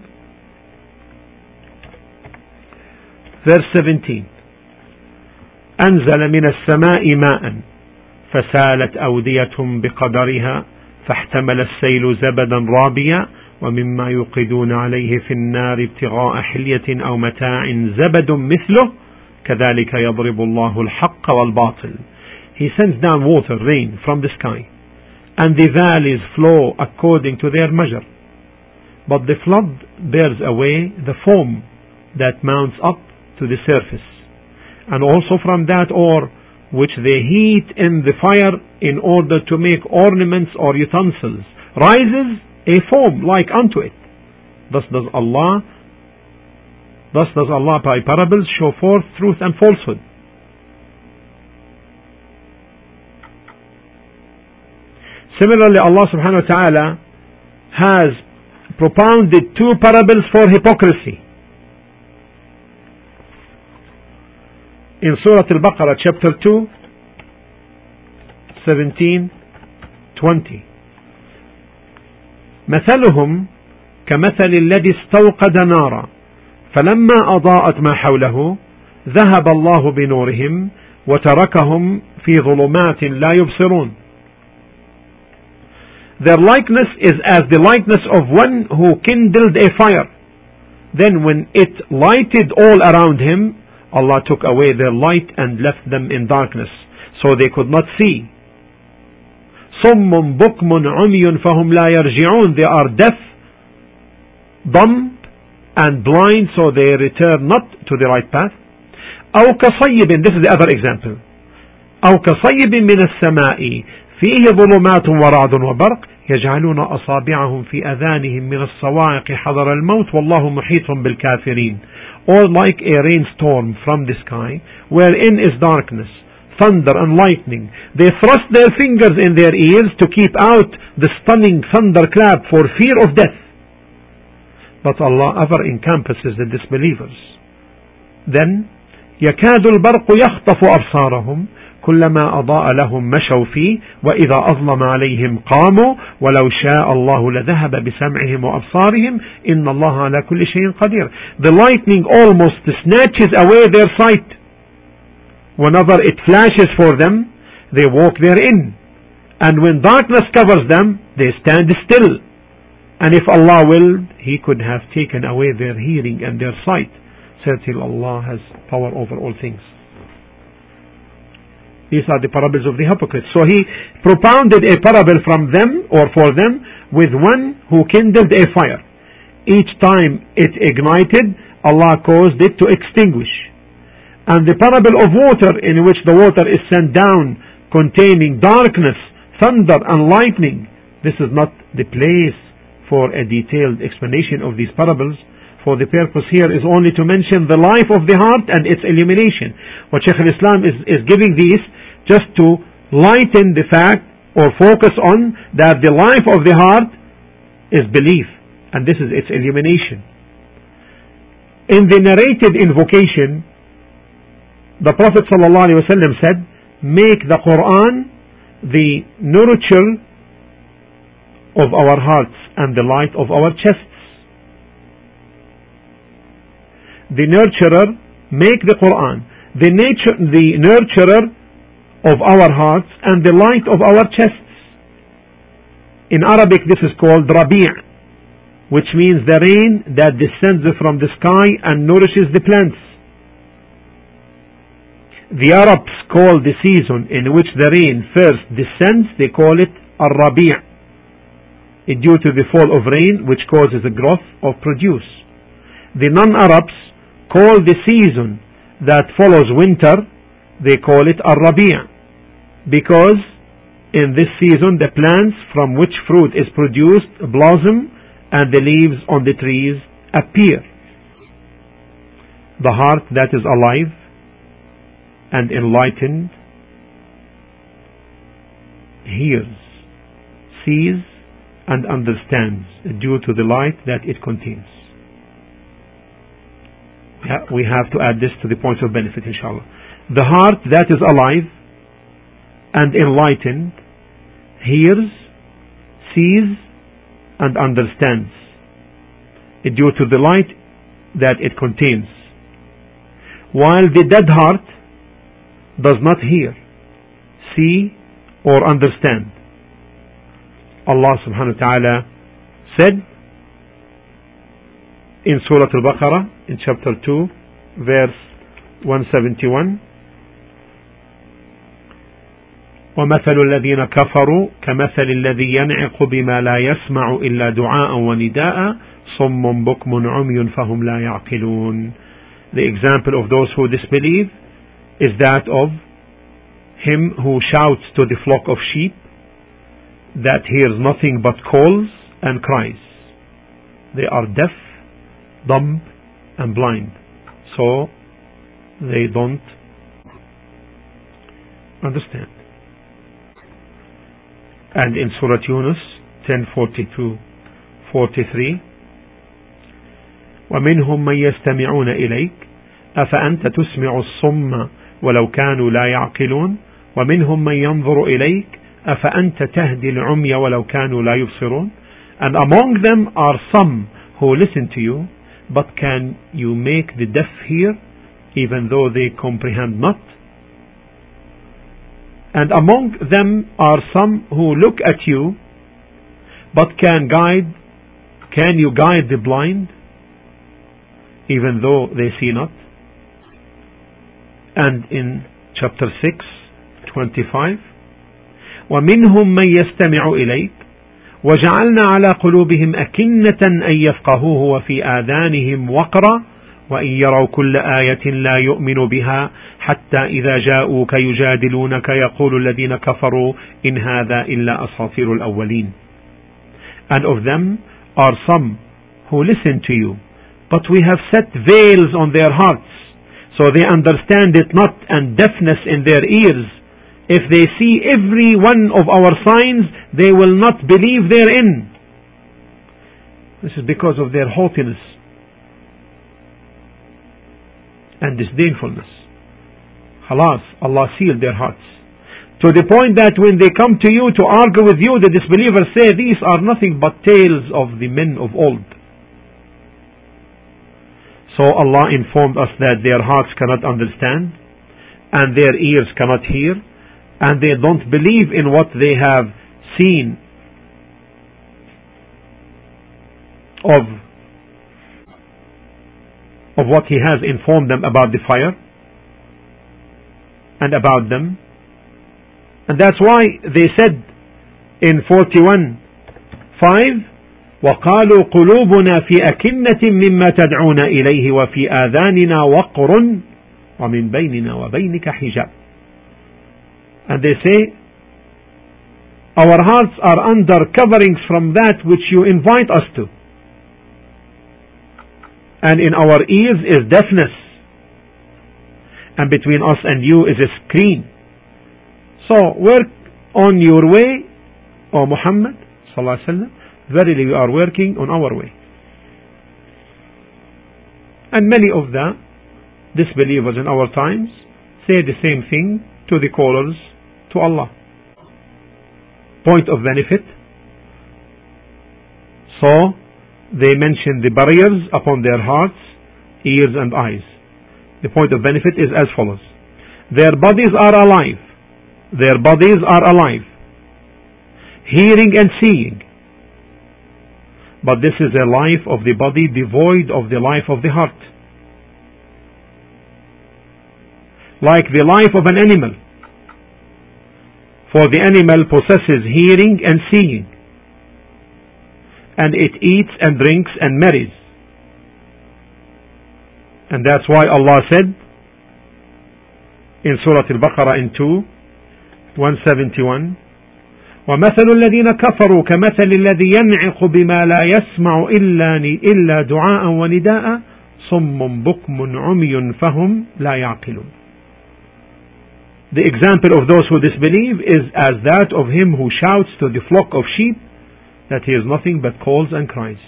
verse seventeen. أنزل من السماء ماء فسالت أودية بقدرها فاحتمل السيل زبدا رابيا ومما يوقدون عليه في النار ابتغاء حلية أو متاع زبد مثله كذلك يضرب الله الحق والباطل. He sends down water, rain from the sky, and the valleys flow according to their measure. But the flood bears away the foam that mounts up to the surface, and also from that ore which they heat in the fire in order to make ornaments or utensils rises a foam like unto it. Thus does Allah Thus does Allah by parables show forth truth and falsehood. Similarly, Allah subhanahu wa ta'ala has propounded two parables for hypocrisy. In Surah Al-Baqarah chapter two, seventeen, twenty. مثلهم كمثل الذي استوقد نارا فلما أضاءت ما حوله ذهب الله بنورهم وتركهم في ظلمات لا يبصرون. Their likeness is as the likeness of one who kindled a fire. Then when it lighted all around him, Allah took away their light and left them in darkness, so they could not see. صم بكم عمي فهم لا يرجعون. They are deaf, dumb, and blind, so they return not to the right path. أو كصيب, this is the other example. أو كصيب من السماء فيه ظلمات ورعد وبرق يجعلون أصابعهم في أذانهم من الصواعق حذر الموت والله محيط بالكافرين. Or like a rainstorm from the sky wherein is darkness, thunder and lightning. They thrust their fingers in their ears to keep out the stunning thunderclap for fear of death. But Allah ever encompasses the disbelievers. Then يكاد البرق يخطف أبصارهم كلما أضاء لهم مشوا فيه وإذا أظلم عليهم قاموا ولو شاء الله لذهب بسمعهم وأبصارهم إن الله على كل شيء قدير. The lightning almost snatches away their sight. Whenever it flashes for them, they walk therein, and when darkness covers them, they stand still. And if Allah willed, He could have taken away their hearing and their sight. Certainly Allah has power over all things. These are the parables of the hypocrites. So He propounded a parable from them or for them with one who kindled a fire. Each time it ignited, Allah caused it to extinguish. And the parable of water, in which the water is sent down containing darkness, thunder and lightning, this is not the place for a detailed explanation of these parables, for the purpose here is only to mention the life of the heart and its illumination. What Shaykh al-Islam is, is giving these just to lighten the fact or focus on that the life of the heart is belief, and this is its illumination. In the narrated invocation, the Prophet ﷺ said, make the Quran the nurture of our hearts and the light of our chests. The nurturer, make the Quran the nature, the nurturer of our hearts and the light of our chests. In Arabic this is called Rabi', which means the rain that descends from the sky and nourishes the plants. The Arabs call the season in which the rain first descends, they call it Ar-Rabi', due to the fall of rain which causes the growth of produce. The non-Arabs call the season that follows winter, they call it Ar-Rabi', because in this season the plants from which fruit is produced blossom and the leaves on the trees appear. The heart that is alive and enlightened hears, sees and understands due to the light that it contains. We have to add this to the points of benefit, inshallah. The heart that is alive and enlightened hears, sees and understands due to the light that it contains, while the dead heart does not hear, see or understand. Allah subhanahu wa ta'ala said, in Surah Al-Baqarah, in chapter two, verse one seventy-one. وَمَثَلُ الَّذِينَ كَفَرُوا كَمَثَلِ الَّذِي يَنْعِقُ بِمَا لَا يَسْمَعُ إِلَّا دُعَاءً وَنِدَاءً صُمٌّ بُكْمٌ عُمْيٌ فَهُمْ لَا يَعْقِلُونَ. The example of those who disbelieve is that of him who shouts to the flock of sheep that hears nothing but calls and cries. They are deaf, dumb, and blind, so they don't understand. And in Surah Yunus ten forty-two forty-three, وَمِنْهُمْ مَنْ يَسْتَمِعُونَ إِلَيْكَ أَفَأَنْتَ تُسْمِعُ الصُّمَّ وَلَوْ كَانُوا لَا يَعْقِلُونَ وَمِنْهُمْ مَنْ يَنْظُرُ إِلَيْكَ أَفَأَنْتَ تَهْدِي الْعُمْيَ وَلَوْ كَانُوا لَا يُبْصِرُونَ. And among them are some who listen to you, but can you make the deaf hear, even though they comprehend not? And among them are some who look at you, but can guide, can you guide the blind, even though they see not? And in chapter six, twenty-five, وَمِنْهُمْ مَنْ يَسْتَمِعُ إِلَيْكَ وَجَعَلْنَا عَلَى قُلُوبِهِمْ أَكِنَّةً أَنْ يَفْقَهُوهُ وَفِي آذَانِهِمْ وَقْرًا وَإِنْ يَرَوْا كُلَّ آيَةٍ لَا يُؤْمِنُوا بِهَا حَتَّى إِذَا جَاءُوكَ يُجَادِلُونَكَ يَقُولُ الَّذِينَ كَفَرُوا إِنْ هَذَا إِلَّا أَسَاطِيرُ الْأَوَّلِينَ. And of them are some who listen to you, but we have set veils on their hearts, so they understand it not, and deafness in their ears. If they see every one of our signs, they will not believe therein. This is because of their haughtiness and disdainfulness. Halas, Allah sealed their hearts, to the point that when they come to you to argue with you, the disbelievers say, these are nothing but tales of the men of old. So Allah informed us that their hearts cannot understand, and their ears cannot hear, and they don't believe in what they have seen of, of what He has informed them about the fire and about them. And that's why they said in forty-one five, وَقَالُوا قُلُوبُنَا فِي أَكِنَّةٍ مِّمَّا تَدْعُونَ إِلَيْهِ وَفِي آذَانِنَا وَقْرٌ وَمِن بَيْنِنَا وَبَيْنِكَ حِجَابٌ. And they say, our hearts are under coverings from that which you invite us to, and in our ears is deafness, and between us and you is a screen. So work on your way, O Muhammad sallallahu alaihi wasallam. Verily we are working on our way. And many of the disbelievers in our times say the same thing to the callers to Allah. Point of benefit. So they mention the barriers upon their hearts, ears and eyes. The point of benefit is as follows. Their bodies are alive. Their bodies are alive, hearing and seeing. But this is a life of the body devoid of the life of the heart. Like the life of an animal. For the animal possesses hearing and seeing, and it eats and drinks and marries. And that's why Allah said in Surah Al-Baqarah in two, one seventy-one, وَمَثَلُ الَّذِينَ كَفَرُوا كَمَثَلِ الَّذِي يَنْعِقُ بِمَا لَا يَسْمَعُ إِلَّا دُعَاءً وَنِدَاءً صُمٌّ بُكْمٌ عُمْيٌ فَهُمْ لَا يَعْقِلُونَ. The example of those who disbelieve is as that of him who shouts to the flock of sheep that hears nothing but calls and cries.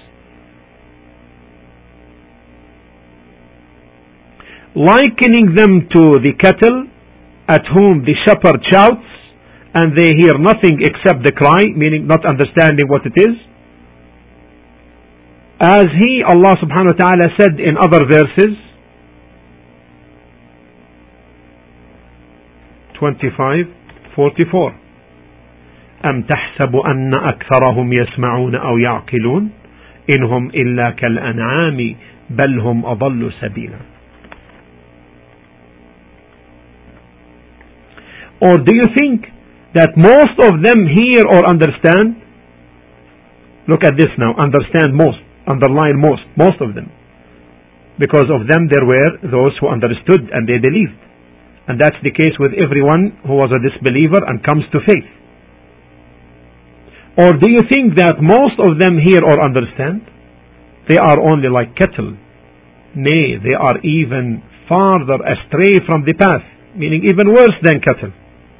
Likening them to the cattle at whom the shepherd shouts and they hear nothing except the cry, meaning not understanding what it is. As He, Allah subhanahu wa ta'ala, said in other verses, twenty-five forty-four, أَمْ تَحْسَبُ أَنَّ أَكْثَرَهُمْ يَسْمَعُونَ أَوْ يَعْقِلُونَ إنهم إلا كالأنعام بل هم أضل سبيلا. Or do you think that most of them hear or understand? Look at this now. Understand most. Underline most. Most of them. Because of them there were those who understood and they believed. And that's the case with everyone who was a disbeliever and comes to faith. Or do you think that most of them hear or understand? They are only like cattle. Nay, they are even farther astray from the path, meaning even worse than cattle.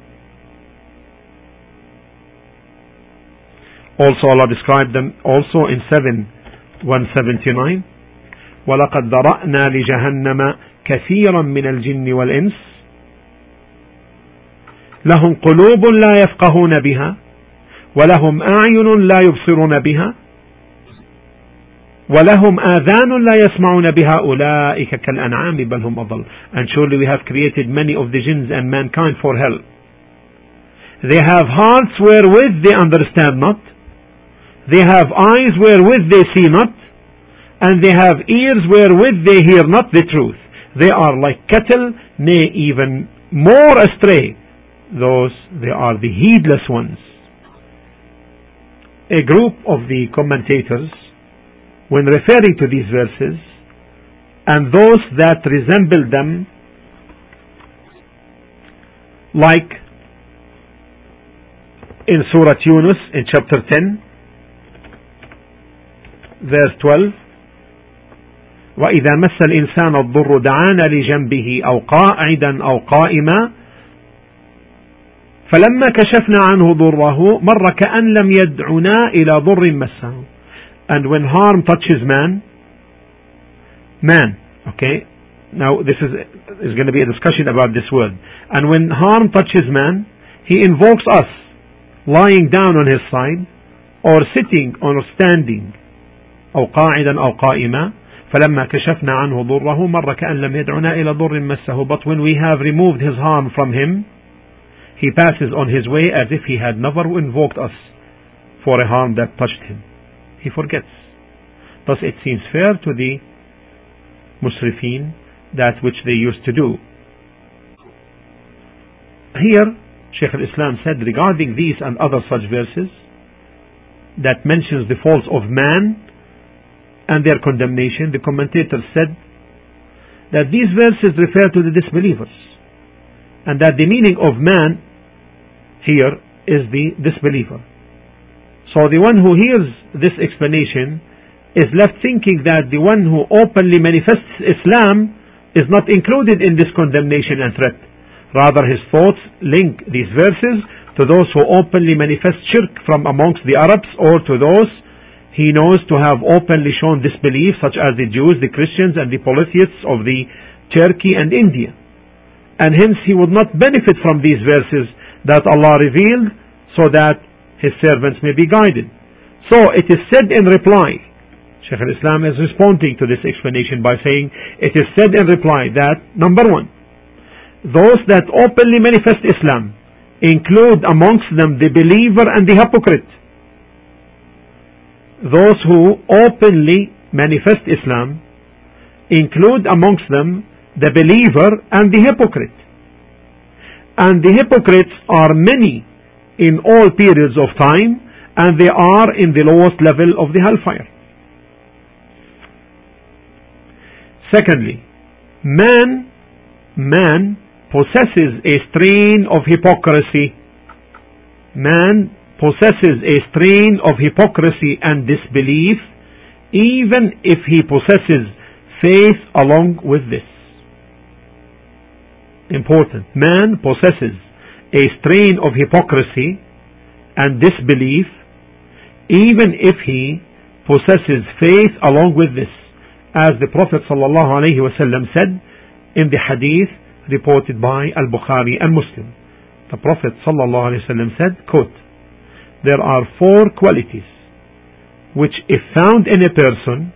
Also Allah described them also in seven one seventy-nine. وَلَقَدْ ذَرَأْنَا لِجَهَنَّمَ كَثِيرًا مِنَ الْجِنِّ وَالْإِنسِ لهم قلوب لا يفقهون بها ولهم أعين لا يبصرون بها ولهم آذان لا يسمعون بها أولئك كالأنعام بل هم أضل. And surely we have created many of the jinns and mankind for hell. They have hearts wherewith they understand not, they have eyes wherewith they see not, and they have ears wherewith they hear not the truth. They are like cattle, nay even more astray. Those, they are the heedless ones. A group of the commentators, when referring to these verses, and those that resemble them, like in Surah Yunus in chapter ten, verse twelve, وَإِذَا مَسَّ الْإِنسَانَ الضُّرُّ دَعَانَ لِجَنْبِهِ أَوْ قَاعِدًا أَوْ قَائِمًا فلما كشفنا عنه ضره مر كأن لم يدعنا إلى ضر مسه. And when harm touches man, man, okay, now this is, is going to be a discussion about this word. And when harm touches man, he invokes us, lying down on his side, or sitting or standing, أو قاعدا أو قائما. فلما كشفنا عنه ضره مر كأن لم يدعنا إلى ضر مسه. But when we have removed his harm from him, he passes on his way as if he had never invoked us for a harm that touched him. He forgets. Thus it seems fair to the Musrifin that which they used to do. Here, Shaykh al-Islam said regarding these and other such verses that mentions the faults of man and their condemnation, the commentators said that these verses refer to the disbelievers, and that the meaning of man here is the disbeliever. So the one who hears this explanation is left thinking that the one who openly manifests Islam is not included in this condemnation and threat. Rather, his thoughts link these verses to those who openly manifest shirk from amongst the Arabs, or to those he knows to have openly shown disbelief, such as the Jews, the Christians, and the polytheists of the Turkey and India. And hence he would not benefit from these verses that Allah revealed so that his servants may be guided. So it is said in reply, Shaykh al-Islam is responding to this explanation by saying, it is said in reply that, number one, those that openly manifest Islam include amongst them the believer and the hypocrite. Those who openly manifest Islam include amongst them the believer and the hypocrite. And the hypocrites are many in all periods of time, and they are in the lowest level of the hellfire. Secondly, man, man possesses a strain of hypocrisy. Man possesses a strain of hypocrisy and disbelief, even if he possesses faith along with this. Important. Man possesses a strain of hypocrisy and disbelief, even if he possesses faith along with this, as the Prophet ﷺ said in the hadith reported by Al-Bukhari and Muslim. The Prophet ﷺ said, quote, there are four qualities which, if found in a person,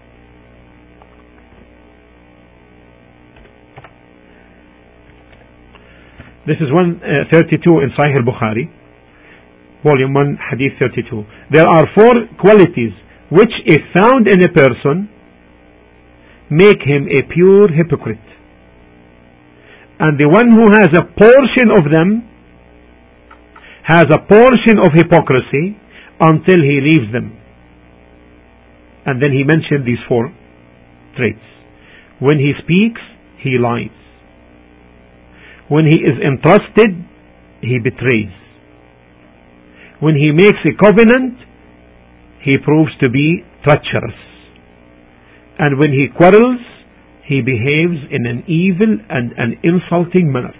this is one thirty-two in Sahih al-Bukhari, volume one, hadith thirty-two. There are four qualities which if found in a person make him a pure hypocrite. And the one who has a portion of them has a portion of hypocrisy until he leaves them. And then he mentioned these four traits. When he speaks, he lies. When he is entrusted, he betrays. When he makes a covenant, he proves to be treacherous. And when he quarrels, he behaves in an evil and an insulting manner.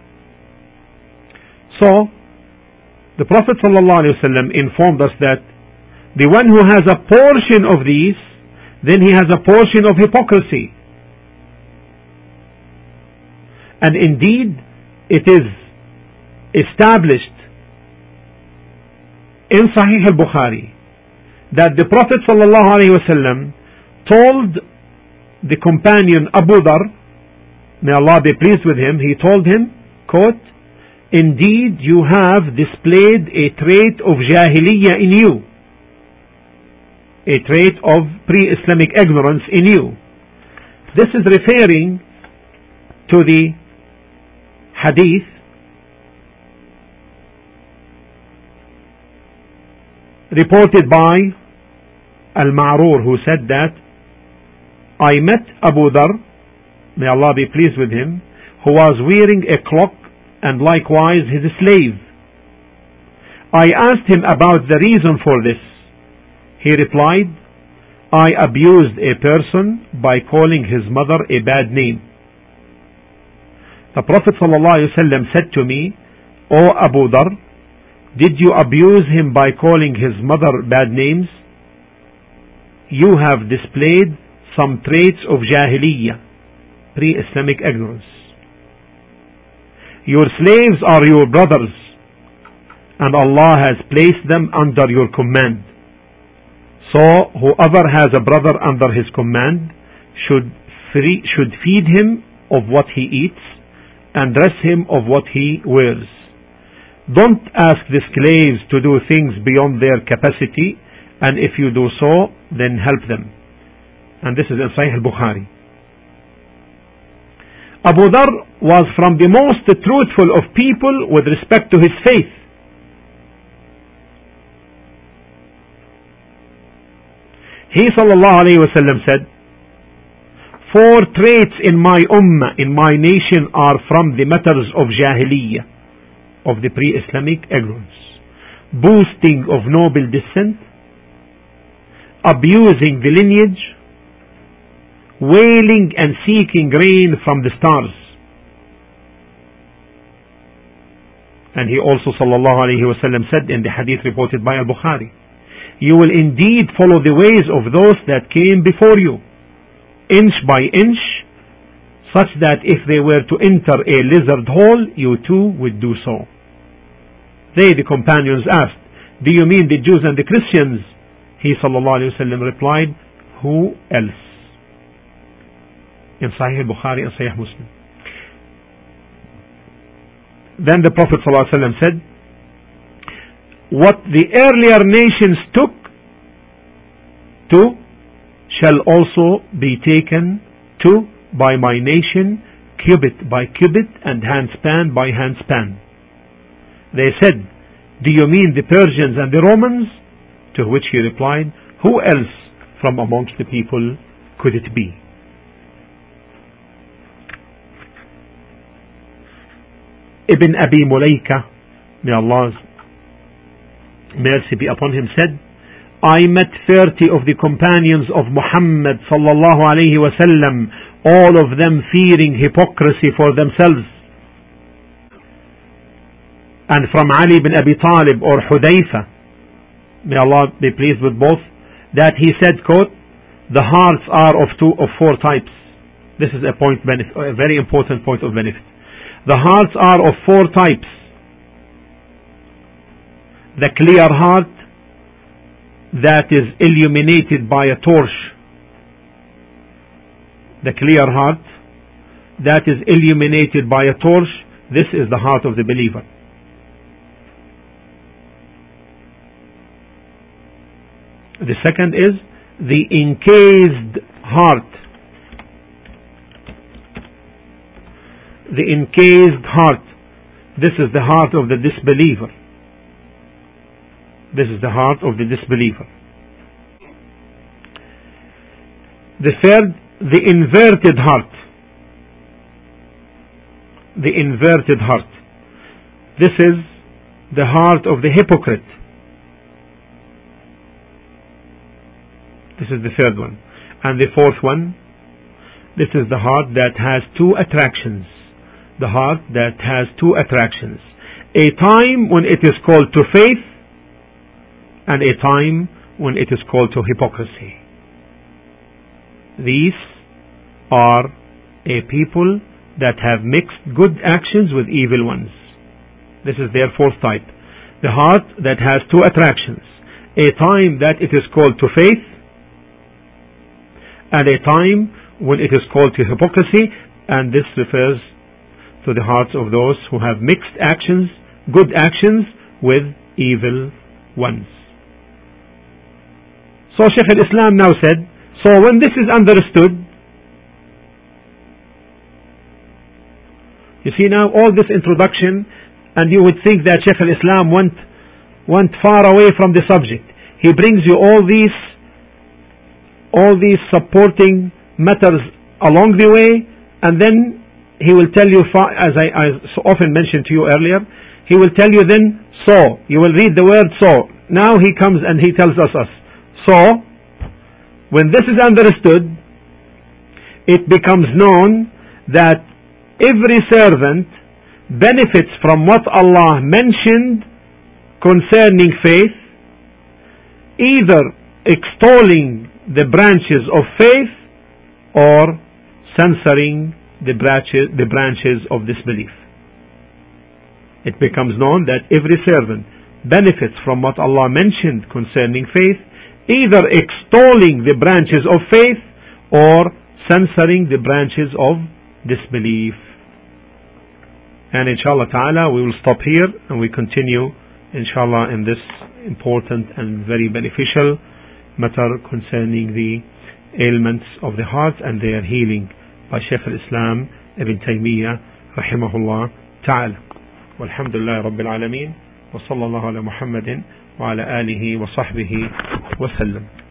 So, the Prophet ﷺ informed us that the one who has a portion of these, then he has a portion of hypocrisy. And indeed, it is established in Sahih al-Bukhari that the Prophet ﷺ told the companion Abu Dhar, may Allah be pleased with him, he told him, quote, "Indeed you have displayed a trait of Jahiliyyah in you, a trait of pre-Islamic ignorance in you." This is referring to the hadith reported by Al-Ma'rur, who said that I met Abu Dhar, may Allah be pleased with him, who was wearing a cloak and likewise his slave. I asked him about the reason for this. He replied, I abused a person by calling his mother a bad name. The Prophet ﷺ said to me, O Abu Dhar, did you abuse him by calling his mother bad names? You have displayed some traits of Jahiliyyah, pre-Islamic ignorance. Your slaves are your brothers, and Allah has placed them under your command. So whoever has a brother under his command should free, should feed him of what he eats and dress him of what he wears. Don't ask the slaves to do things beyond their capacity, and if you do so, then help them. And this is in Sahih al-Bukhari. Abu Dhar was from the most truthful of people with respect to his faith. He sallallahu alayhi wa sallam said, four traits in my ummah, in my nation, are from the matters of Jahiliyyah, of the pre-Islamic ignorance. Boasting of noble descent, abusing the lineage, wailing and seeking rain from the stars. And he also sallallahu alayhi wa sallam said in the hadith reported by Al-Bukhari, you will indeed follow the ways of those that came before you, inch by inch, such that if they were to enter a lizard hole, you too would do so. They, the companions, asked, do you mean the Jews and the Christians? He sallallahu alayhi wa sallam replied, who else? In Sahih Bukhari and Sahih Muslim. Then the Prophet sallallahu alayhi wa sallam said, what the earlier nations took to shall also be taken to by my nation, cubit by cubit and handspan by handspan. They said, do you mean the Persians and the Romans? To which he replied, who else from amongst the people could it be? Ibn Abi Mulaika, may Allah's mercy be upon him, said, I met thirty of the companions of Muhammad sallallahu alayhi wa sallam, all of them fearing hypocrisy for themselves. And from Ali bin Abi Talib or Hudayfa, may Allah be pleased with both, that he said, quote, the hearts are of two of four types. This is a point benefit, a very important point of benefit. The hearts are of four types. The clear heart that is illuminated by a torch. The clear heart that is illuminated by a torch, this is the heart of the believer. The second is the encased heart. The encased heart. This is the heart of the disbeliever. This is the heart of the disbeliever. The third, the inverted heart. The inverted heart. This is the heart of the hypocrite. This is the third one. And the fourth one, this is the heart that has two attractions. The heart that has two attractions. A time when it is called to faith, and a time when it is called to hypocrisy. These are a people that have mixed good actions with evil ones. This is their fourth type. The heart that has two attractions. A time that it is called to faith, and a time when it is called to hypocrisy, and this refers to the hearts of those who have mixed actions, good actions, with evil ones. So Shaykh al-Islam now said, so when this is understood, you see now all this introduction, and you would think that Shaykh al-Islam went, went far away from the subject. He brings you all these, all these supporting matters along the way, and then he will tell you, as I, I so often mentioned to you earlier, he will tell you then, so, you will read the word so. Now he comes and he tells us, us. So, when this is understood, it becomes known that every servant benefits from what Allah mentioned concerning faith, either extolling the branches of faith or censoring the branches, the branches of disbelief. It becomes known that every servant benefits from what Allah mentioned concerning faith, either extolling the branches of faith or censoring the branches of disbelief. And inshallah ta'ala we will stop here and we continue inshallah in this important and very beneficial matter concerning the ailments of the heart and their healing by Shaykh al-Islam Ibn Taymiyyah rahimahullah ta'ala. Walhamdulillah Rabbil Alameen wa sallallahu ala Muhammadin wa ala alihi wa sahbihi wa sallam.